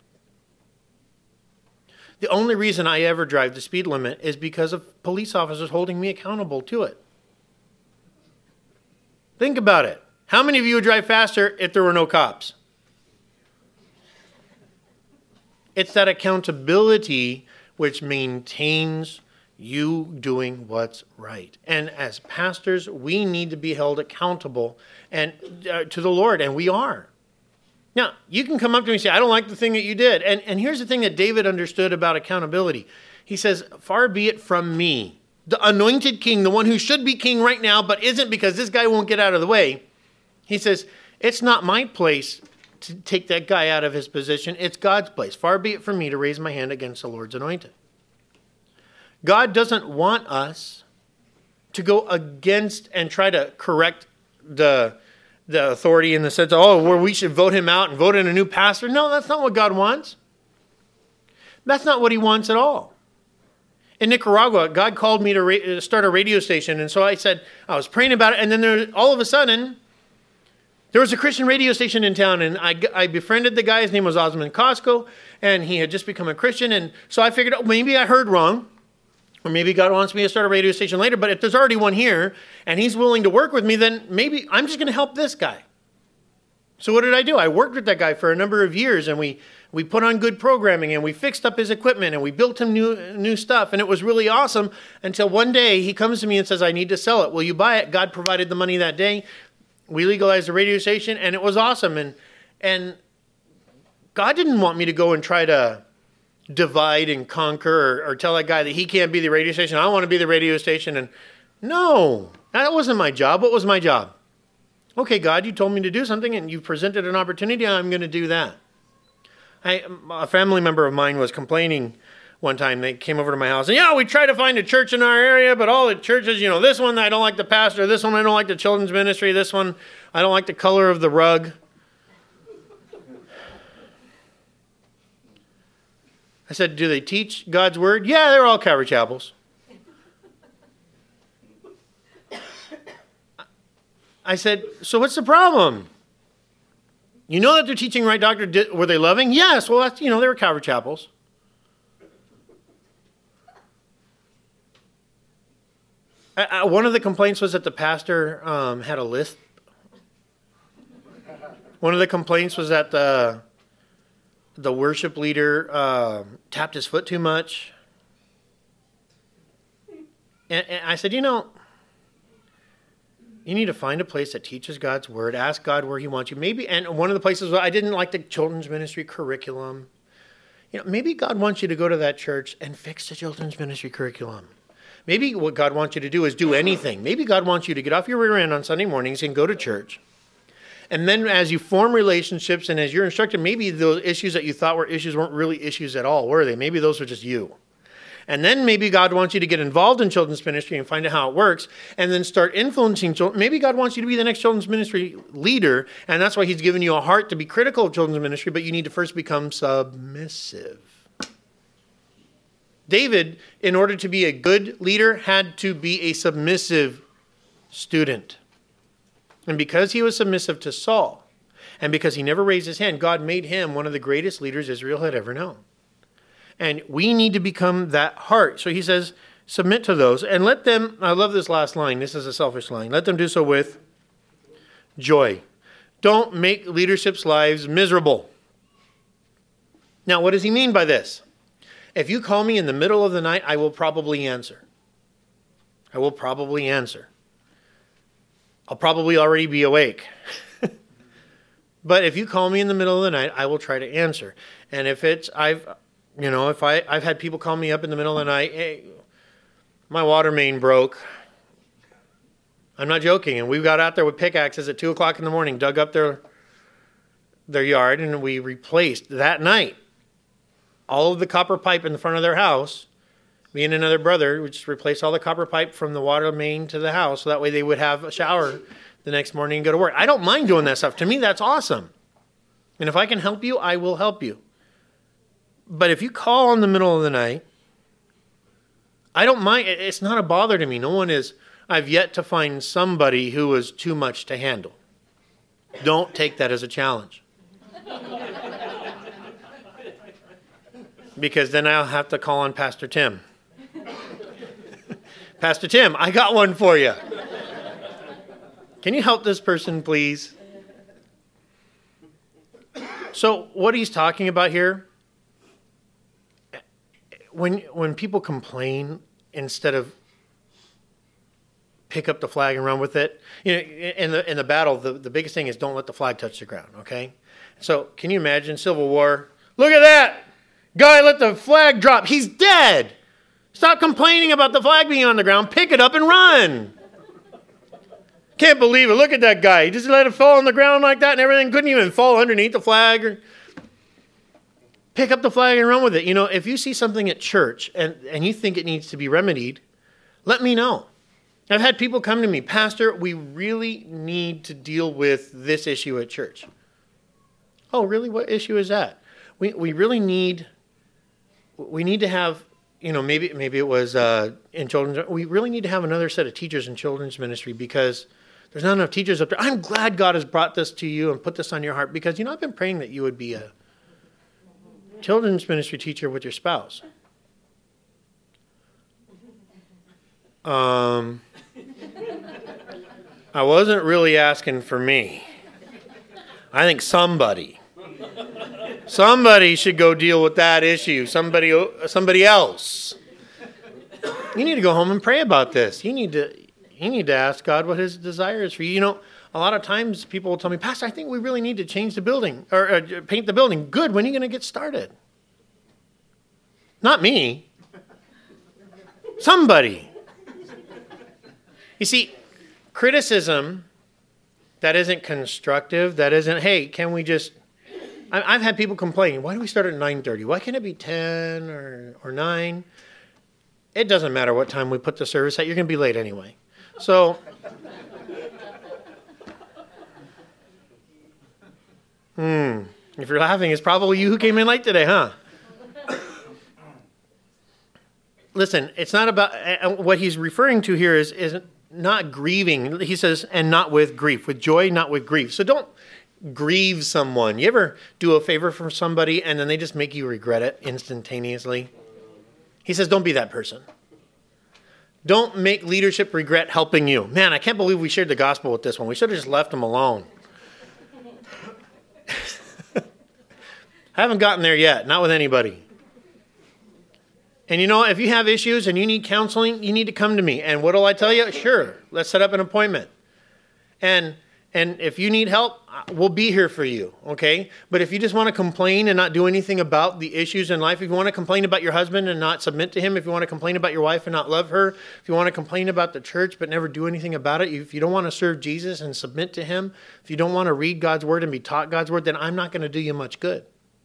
The only reason I ever drive the speed limit is because of police officers holding me accountable to it. Think about it. How many of you would drive faster if there were no cops? It's that accountability which maintains you doing what's right. And as pastors, we need to be held accountable and uh, to the Lord, and we are. Now, you can come up to me and say, I don't like the thing that you did. And, and here's the thing that David understood about accountability. He says, far be it from me, the anointed king, the one who should be king right now, but isn't because this guy won't get out of the way. He says, it's not my place to take that guy out of his position. It's God's place. Far be it from me to raise my hand against the Lord's anointed. God doesn't want us to go against and try to correct the the authority in the sense of, oh, where we should vote him out and vote in a new pastor. No, that's not what God wants. That's not what he wants at all. In Nicaragua, God called me to ra- start a radio station. And so I said, I was praying about it. And then there, all of a sudden, there was a Christian radio station in town. And I, I befriended the guy. His name was Osmond Costco. And he had just become a Christian. And so I figured, oh, maybe I heard wrong. Or maybe God wants me to start a radio station later, but if there's already one here and he's willing to work with me, then maybe I'm just going to help this guy. So what did I do? I worked with that guy for a number of years, and we, we put on good programming, and we fixed up his equipment, and we built him new new stuff, and it was really awesome until one day he comes to me and says, I need to sell it. Will you buy it? God provided the money that day. We legalized the radio station, and it was awesome. And and God didn't want me to go and try to divide and conquer or, or tell that guy that he can't be the radio station. I want to be the radio station. And no, that wasn't my job. What was my job? Okay, God, you told me to do something, and you presented an opportunity. I'm going to do that. I, a family member of mine was complaining one time. They came over to my house, and yeah, we tried to find a church in our area, but all the churches, you know, this one I don't like the pastor, this one I don't like the children's ministry, this one I don't like the color of the rug. I said, do they teach God's word? Yeah, they're all Calvary Chapels. I said, so what's the problem? You know that they're teaching right, doctor? Did, were they loving? Yes. Well, that's, you know, they were Calvary Chapels. I, I, one of the complaints was that the pastor um, had a lisp. One of the complaints was that the the worship leader uh, tapped his foot too much. And, and I said, you know, you need to find a place that teaches God's word. Ask God where he wants you. Maybe, and one of the places where I didn't like the children's ministry curriculum. You know, maybe God wants you to go to that church and fix the children's ministry curriculum. Maybe what God wants you to do is do anything. Maybe God wants you to get off your rear end on Sunday mornings and go to church. And then as you form relationships and as you're instructed, maybe those issues that you thought were issues weren't really issues at all, were they? Maybe those were just you. And then maybe God wants you to get involved in children's ministry and find out how it works and then start influencing children. Maybe God wants you to be the next children's ministry leader, and that's why he's given you a heart to be critical of children's ministry, but you need to first become submissive. David, in order to be a good leader, had to be a submissive student. And because he was submissive to Saul, and because he never raised his hand, God made him one of the greatest leaders Israel had ever known. And we need to become that heart. So he says, submit to those and let them, I love this last line. This is a selfish line. Let them do so with joy. Don't make leadership's lives miserable. Now, what does he mean by this? If you call me in the middle of the night, I will probably answer. I will probably answer. I'll probably already be awake. But if you call me in the middle of the night, I will try to answer. And if it's, I've, You know, if I, I've had people call me up in the middle of the night, hey, my water main broke. I'm not joking. And we got out there with pickaxes at two o'clock in the morning, dug up their, their yard, and we replaced that night all of the copper pipe in the front of their house. Me and another brother, we just replaced all the copper pipe from the water main to the house, so that way they would have a shower the next morning and go to work. I don't mind doing that stuff. To me, that's awesome. And if I can help you, I will help you. But if you call in the middle of the night, I don't mind. It's not a bother to me. No one is. I've yet to find somebody who is too much to handle. Don't take that as a challenge. Because then I'll have to call on Pastor Tim. Pastor Tim, I got one for you. Can you help this person, please? So what he's talking about here, When when people complain, instead of pick up the flag and run with it, you know, in the in the battle, the, the biggest thing is don't let the flag touch the ground, okay? So can you imagine Civil War? Look at that! Guy let the flag drop. He's dead! Stop complaining about the flag being on the ground. Pick it up and run! Can't believe it. Look at that guy. He just let it fall on the ground like that and everything. Couldn't even fall underneath the flag or... Pick up the flag and run with it. You know, if you see something at church and, and you think it needs to be remedied, let me know. I've had people come to me, Pastor, we really need to deal with this issue at church. Oh, really? What issue is that? We we really need, we need to have, you know, maybe maybe it was uh, in children's, we really need to have another set of teachers in children's ministry because there's not enough teachers up there. I'm glad God has brought this to you and put this on your heart because, you know, I've been praying that you would be a children's ministry teacher with your spouse. Um, I wasn't really asking for me. I think somebody, somebody should go deal with that issue. Somebody, somebody else. You need to go home and pray about this. You need to, you need to ask God what his desire is for you. You know, a lot of times people will tell me, Pastor, I think we really need to change the building or uh, paint the building. Good. When are you going to get started? Not me. Somebody. You see, criticism that isn't constructive, that isn't, hey, can we just, I've had people complain, why do we start at nine thirty? Why can't it be ten or, or nine? It doesn't matter what time we put the service at. You're going to be late anyway. So, hmm, if you're laughing, it's probably you who came in late today, huh? Listen, it's not about, what he's referring to here is, is not grieving. He says, and not with grief. With joy, not with grief. So don't grieve someone. You ever do a favor for somebody and then they just make you regret it instantaneously? He says, don't be that person. Don't make leadership regret helping you. Man, I can't believe we shared the gospel with this one. We should have just left them alone. I haven't gotten there yet, not with anybody. And you know, if you have issues and you need counseling, you need to come to me. And what will I tell you? Sure, let's set up an appointment. And and if you need help, we'll be here for you, okay? But if you just want to complain and not do anything about the issues in life, if you want to complain about your husband and not submit to him, if you want to complain about your wife and not love her, if you want to complain about the church but never do anything about it, if you don't want to serve Jesus and submit to him, if you don't want to read God's word and be taught God's word, then I'm not going to do you much good.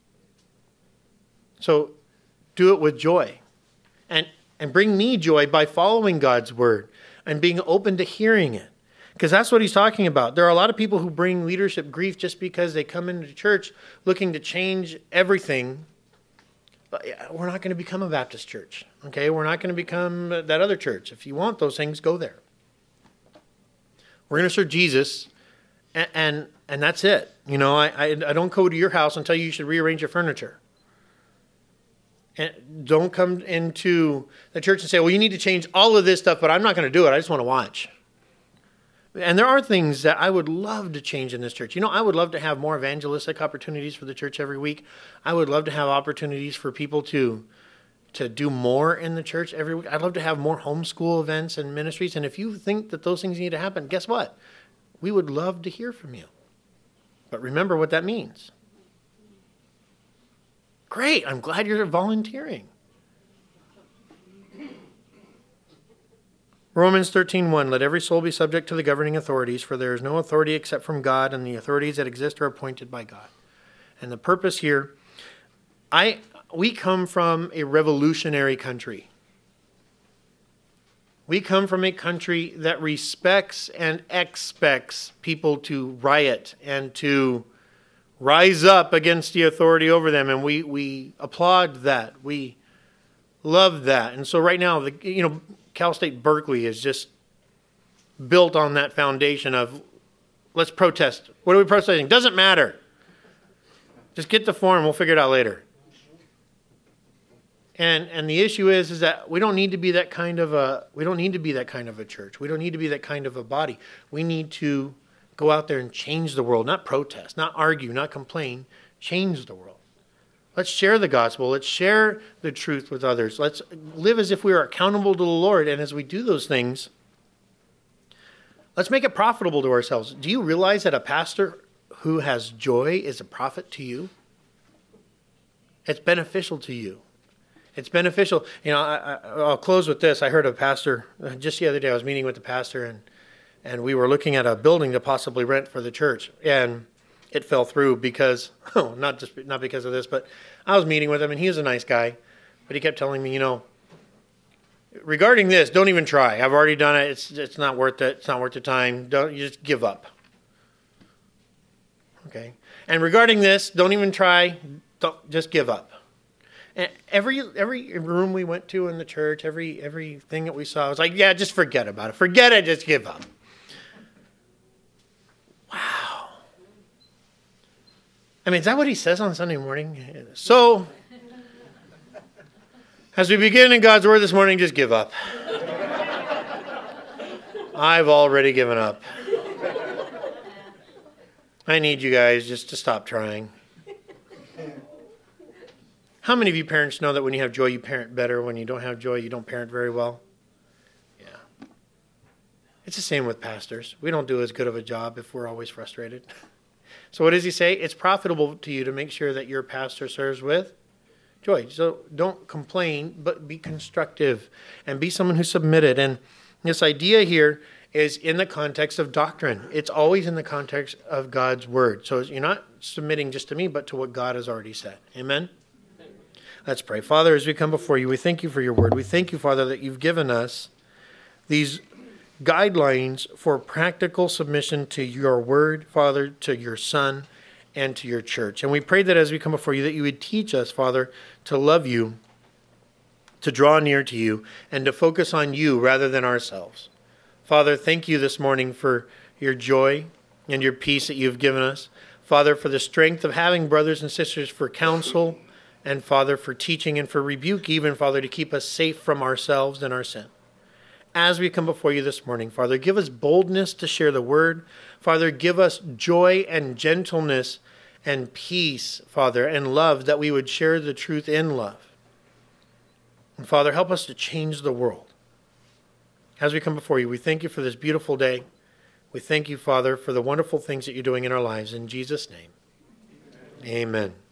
So do it with joy. And, and bring me joy by following God's word and being open to hearing it. Because that's what he's talking about. There are a lot of people who bring leadership grief just because they come into church looking to change everything. But we're not going to become a Baptist church. Okay, we're not going to become that other church. If you want those things, go there. We're going to serve Jesus, and and, and that's it. You know, I, I I don't go to your house and tell you you should rearrange your furniture. And don't come into the church and say, well, you need to change all of this stuff, but I'm not going to do it. I just want to watch. And there are things that I would love to change in this church. You know, I would love to have more evangelistic opportunities for the church every week. I would love to have opportunities for people to, to do more in the church every week. I'd love to have more homeschool events and ministries. And if you think that those things need to happen, guess what? We would love to hear from you. But remember what that means. Great, I'm glad you're volunteering. Romans thirteen one, let every soul be subject to the governing authorities, for there is no authority except from God, and the authorities that exist are appointed by God. And the purpose here, I we come from a revolutionary country. We come from a country that respects and expects people to riot and to rise up against the authority over them, and we, we applaud that. We love that. And so right now, the, you know, Cal State Berkeley is just built on that foundation of let's protest. What are we protesting? Doesn't matter. Just get the form. We'll figure it out later. And and the issue is is that we don't need to be that kind of a we don't need to be that kind of a church. We don't need to be that kind of a body. We need to go out there and change the world, not protest, not argue, not complain. Change the world. Let's share the gospel. Let's share the truth with others. Let's live as if we are accountable to the Lord. And as we do those things, let's make it profitable to ourselves. Do you realize that a pastor who has joy is a profit to you? It's beneficial to you. It's beneficial. You know, I, I, I'll close with this. I heard a pastor, just the other day, I was meeting with the pastor, and, and we were looking at a building to possibly rent for the church. And it fell through because, oh, not just not because of this, but I was meeting with him, and he was a nice guy. But he kept telling me, you know, regarding this, don't even try. I've already done it. It's it's not worth it. It's not worth the time. Don't you just give up. Okay. And regarding this, don't even try. Don't, just give up. And every every room we went to in the church, every everything that we saw, I was like, yeah, just forget about it. Forget it. Just give up. Wow. I mean, is that what he says on Sunday morning? So, as we begin in God's Word this morning, just give up. I've already given up. I need you guys just to stop trying. How many of you parents know that when you have joy, you parent better? When you don't have joy, you don't parent very well? Yeah. It's the same with pastors. We don't do as good of a job if we're always frustrated. So what does he say? It's profitable to you to make sure that your pastor serves with joy. So don't complain, but be constructive and be someone who's submitted. And this idea here is in the context of doctrine. It's always in the context of God's word. So you're not submitting just to me, but to what God has already said. Amen? Let's pray. Father, as we come before you, we thank you for your word. We thank you, Father, that you've given us these guidelines for practical submission to your word, Father, to your Son, and to your church. And we pray that as we come before you, that you would teach us, Father, to love you, to draw near to you, and to focus on you rather than ourselves. Father, thank you this morning for your joy and your peace that you've given us. Father, for the strength of having brothers and sisters for counsel, and Father, for teaching and for rebuke, even, Father, to keep us safe from ourselves and our sin. As we come before you this morning, Father, give us boldness to share the word. Father, give us joy and gentleness and peace, Father, and love, that we would share the truth in love. And Father, help us to change the world. As we come before you, we thank you for this beautiful day. We thank you, Father, for the wonderful things that you're doing in our lives. In Jesus' name, amen. Amen.